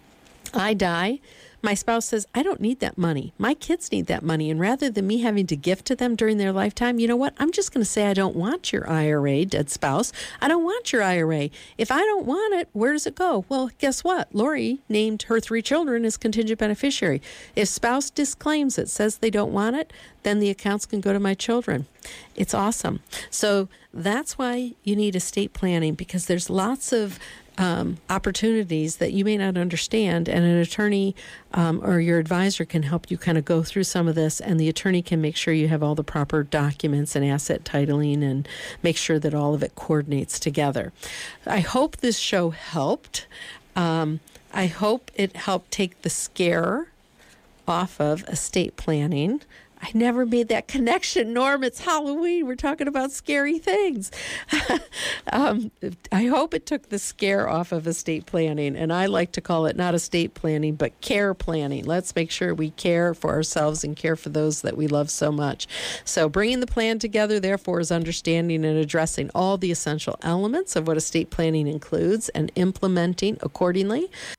I die, my spouse says, I don't need that money. My kids need that money. And rather than me having to gift to them during their lifetime, you know what? I'm just going to say I don't want your I R A, dead spouse. I don't want your I R A. If I don't want it, where does it go? Well, guess what? Lori named her three children as contingent beneficiary. If spouse disclaims it, says they don't want it, then the accounts can go to my children. It's awesome. So that's why you need estate planning, because there's lots of Um, opportunities that you may not understand, and an attorney um, or your advisor can help you kind of go through some of this, and the attorney can make sure you have all the proper documents and asset titling and make sure that all of it coordinates together. I hope this show helped. Um, I hope it helped take the scare off of estate planning. I never made that connection, Norm. It's Halloween. We're talking about scary things. um, I hope it took the scare off of estate planning, and I like to call it not estate planning, but care planning. Let's make sure we care for ourselves and care for those that we love so much. So bringing the plan together, therefore, is understanding and addressing all the essential elements of what estate planning includes and implementing accordingly.